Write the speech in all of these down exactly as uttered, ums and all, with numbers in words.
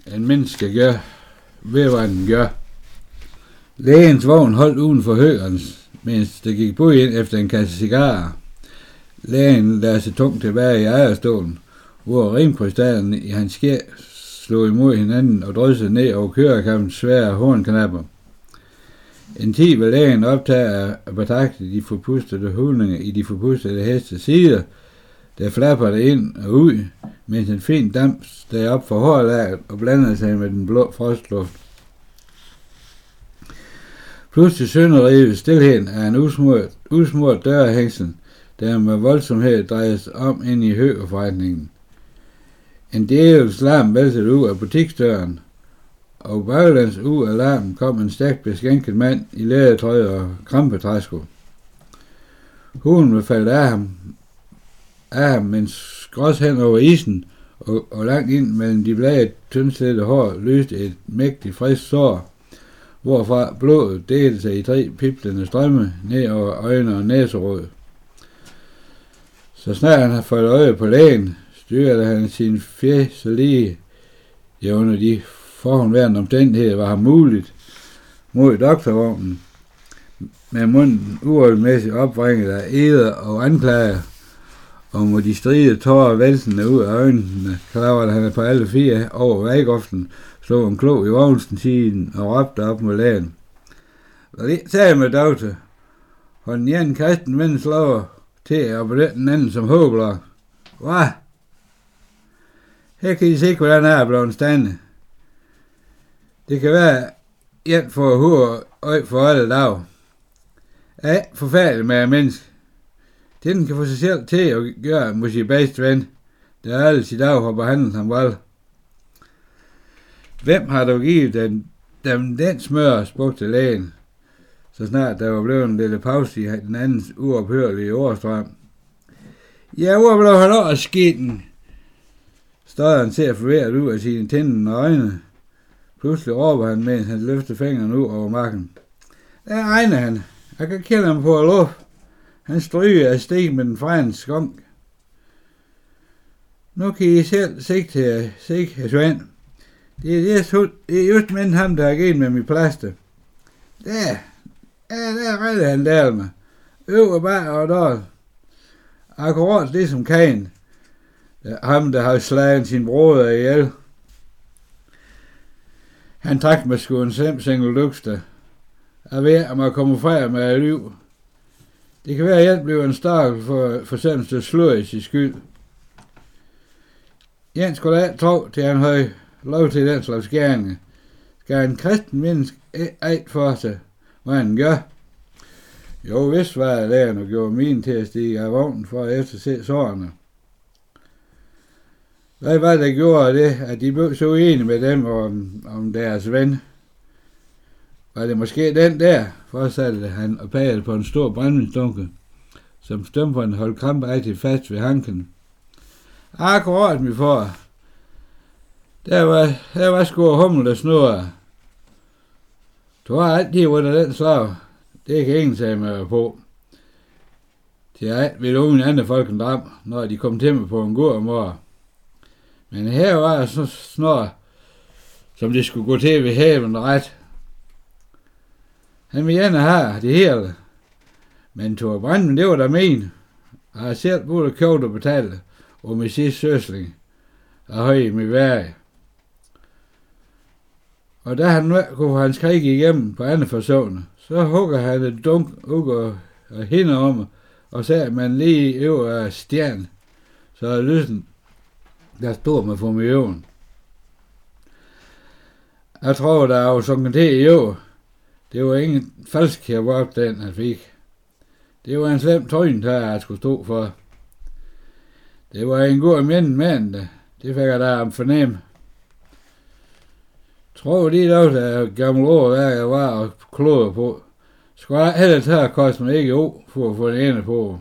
en menneske gør, ved hvad den gør. Lægens vogn holdt uden for høgerens, mens det gik bud ind efter en kasse cigarer. Lægen lader sig tungt tilbage i ejerstolen, hvor rimkrystallen i hans skær slog imod hinanden og dryssede ned over kørekamens svære hornknapper. En tid vil lægen optage at betragte de forpustede hulninger i de forpustede hestes sider, der flappede ind og ud, mens en fin damp steg op for hårlaget og blandede sig med den blå frostluft. Pludselig sønderrives stilheden af en usmurt, usmurt dørhængsel, der med voldsomhed drejes om ind i høgerforretningen. En djævels larm væltede ud af butiksdøren, og baglæns ud af larmen kom en stærkt beskænket mand i lædertrøje og krampetræsko. Hunden blev faldet af ham, af ham mens grås hen over isen, og, og langt ind mellem de blade tyndslette hår løste et mægtigt frisk sår, hvorfra blodet delte sig i tre piblende strømme ned over øjne og næseråd. Så snart han havde fået øje på lægen, styrede han sin fjes så lige, ja under de forhåndværende omstændigheder var ham muligt, mod doktorvognen, med munden uregelmæssigt opvringet af eder og anklager, og mod de stride tårer væltende ud af øjnene, klavrede han på alle fire over vægoften, slog en klog i vognstensiden og råbte op mod lægen. Hvad sagde med doktor? Og den ene kristen ven slår til at bedømme den anden som håblok. Hvad? Her kan I se, hvordan jeg er blevet stande. Det kan være en for hoved og for alle dag. Ja, forfærdeligt med en menneske. Den kan få sig selv til at gøre mod sin bedste ven, der alle i dag har behandlet ham vel. Hvem har dog givet den, dem den smør, spurgte lægen, så snart der var blevet en lille pause i den andens uophørlige ordstrøm. Ja, hvor blev han over skitten? Stod han til at forværet ud af sine tændende øjne. Pludselig råber han, mens han løfter fingrene ud over marken. Der regner han. Jeg kan kende ham på luft. Han stryger af stik med den franske skunk. Nu kan I selv sigte her, sig, herr Svend. Det er just, det er just men ham, der har givet med mit plaster. Der, ja, der redder han der med. Øver bare og dårlig. Akkurat det som Kain. Ham, der har slaget sin broder ihjel. Han trak med sgu en slemt single lykste. Jeg ved, at man kommer fra med liv. Det kan være, at jeg bliver en stakkel for, for sådan til slå i sin skyld. Jens skulle da tro, til han havde lov til den slags gerninger. Skal en kristen menneske ej for sig, hvad han gør? Jo, vist var jeg læreren og gjorde min til at stige af vognen for at efterse sårene. Hvad var det, der gjorde det, at de blev så enige med dem om, om deres ven? Var det måske den der, fortsatte han og pegede på en stor brændvindsdunke, som stømperen holdt krampagtigt fast ved hanken. Akkurat, min far. Der var, der var sgu hummel og snurre. Du har altid været den slag. Det kan ingen sige mig på. Til alt vil ungen andre folk en dram, når de kom til mig på en god mor. Men her var jeg så snart, som det skulle gå til ved haven ret. Han vil gerne have det hele. Men Thor Brandmen, det var der men. Jeg har selv både købt og betalt, og med sidste søsling, og høj i mit værre. Og da han kunne han skrige igennem på andre forsøgene, så hugger han et dunk ud og hinder om, og sagde man lige over stjern, så er lysen, der stod med formionen. Jeg tror, der var sunket til i år. Det var ingen falsk her op, den han fik. Det var en slem trøjen, der jeg skulle stå for. Det var en god mænd mand, det fik jeg da om fornemme. Tror lige dog, der gamle år, der jeg var og klode på. Skulle jeg heller tage at koste mig ikke o for at få en ende på.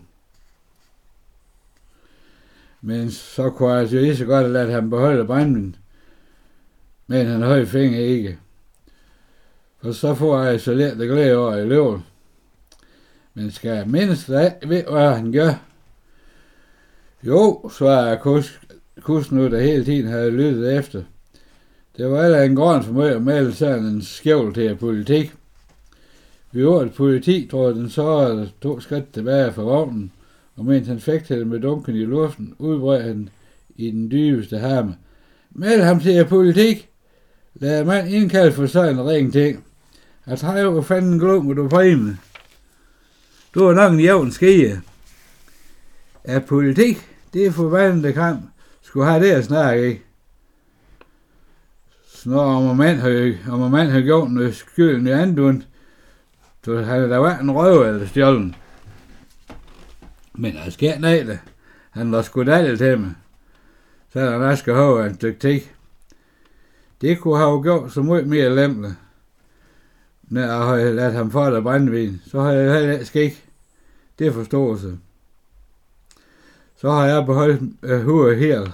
Men så kunne jeg altså lige så godt have ladt ham beholde brændven, men han høj finger ikke. For så får jeg så let at glæde over i løven. Men skal jeg mindst da ved, hvad han gør? Jo, svarer jeg kus, kus nu, der hele tiden havde lyttet efter. Det var heller en grund for mig at melde sådan en skjævl til politik. Vi var et politi, tror jeg, den så to skridt tilbage fra vognen, og mens han fægtede med dunken i luften, udbredte han i den dybeste harme. Meld ham til politik! Lad mand indkalde for sådan en ring ting. Jeg tror jo, hvor fanden glummer du præmie. Du er nok en jævn skige. At politik, det er forbandet kamp, skulle have det at snakke, ikke? Så når om mand har, om mand har gjort noget skylden i andun, så havde der været en røv eller stjålen. Men jeg sker nej det. Han var sgu dejligt til mig. Så han også skal have en stykke tid. Det kunne have gjort så meget mere lempe. Når jeg havde ladet ham få der brændvin, så har jeg heller ikke skik. Det er forståelse. Så har jeg beholdt øh, hovedet her.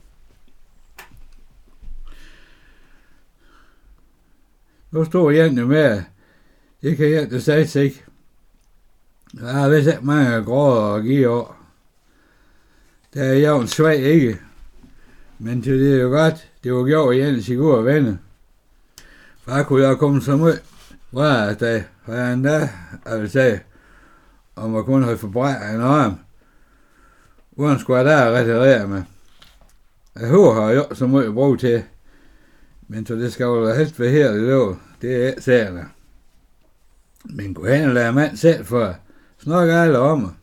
Nu står jeg jo med. Det kan jeg det sagt ikke. Jeg har vist ikke mange gråder at give over. Der er jævnt svag ikke. Men til det er jo godt, det var gjort igen til gode venner. For kunne jeg komme så meget hver dag, for jeg endda, jeg vil sige, om jeg kun havde forbrændt en arm, uden skulle jeg der retirere med. Jeg håber, har jeg gjort så meget brug til, men så det skal jo helst være her i lov, det er ikke særligt. Men kunne han lade mand selv for, snakke alle om mig.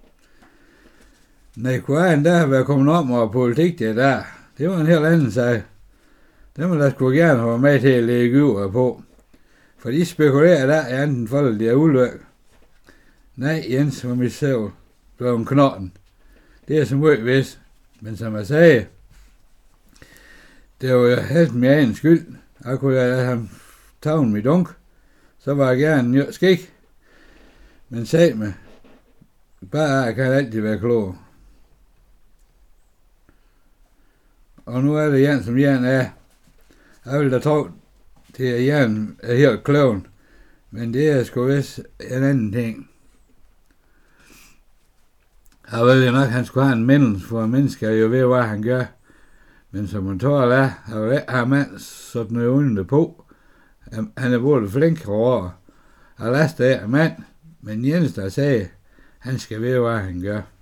Nej, kunne han da være kommet om og politik det der, det var en helt anden sag. Det må der skulle gerne have med til at lægge ud på. For de spekulerer der, at enten folk de er ulykke. Nej, Jens var mit selv blev en knotten. Det er så meget vist. Men som jeg sagde, det var jo helt min egen skyld. Jeg kunne lade ham tage mit dunk. Så var jeg gerne en skik. Men sag mig, bare jeg kan altid være klog. Og nu er det Jan, som Jan er. Jeg vil da tro, til at Jan er helt kloven. Men det er sgu vist en anden ting. Jeg ved jo nok, at han skulle have en mindelse, for mennesker jo ved, hvad han gør. Men som man tror, at jeg vil ikke have mand sådan noget uden det på. Han er både flink over. Jeg laster af mand, men Jens der sagde, han skal ved, hvad han gør.